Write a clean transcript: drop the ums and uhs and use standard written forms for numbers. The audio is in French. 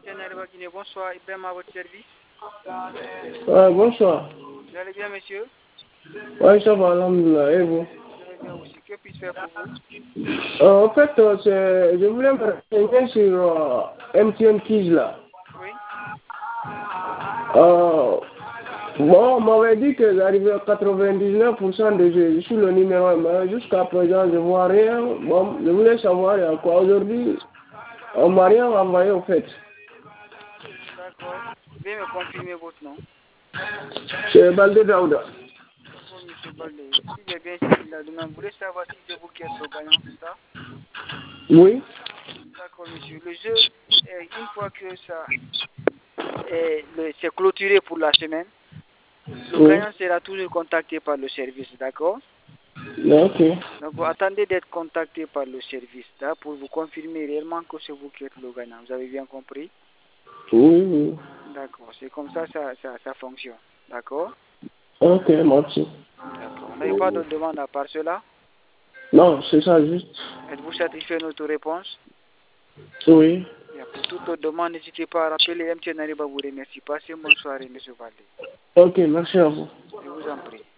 Nariba Guinée, bonsoir, Ibrahim à votre service. Bonsoir. Vous allez bien, monsieur? Oui, ça va, alhamdoulilah. Et vous? Je vais bien aussi. Que puis-je faire pour vous? En fait, je voulais me renseigner sur MTN Keys là. Oui. Bon, on m'avait dit que j'arrivais à 99% de jeux sur le numéro, mais jusqu'à présent, je ne vois rien. Bon, je voulais savoir, il y a quoi aujourd'hui? On m'a rien envoyé au fait. D'accord. Veuillez me confirmer votre nom. C'est Baldé Daouda. D'accord, monsieur Baldé. Si j'ai bien suivi la demande, vous voulez savoir si c'est vous qui êtes le gagnant, c'est ça? Oui. D'accord, monsieur. Le jeu, une fois que ça c'est clôturé pour la semaine, le gagnant sera toujours contacté par le service, d'accord? Ok. Donc, vous attendez d'être contacté par le service là, pour vous confirmer réellement que c'est vous qui êtes le gagnant. Vous avez bien compris? Oui. D'accord, c'est comme ça ça fonctionne. D'accord? Ok, merci. D'accord. On n'a pas d'autres demandes à part cela? Non, c'est ça juste. Êtes-vous satisfait de notre réponse? Oui. Bien, pour toute autre demande, n'hésitez pas à rappeler MTN Nariba vous remercie. Passez une bonne soirée, monsieur Valdé. Ok, merci à vous. Je vous en prie.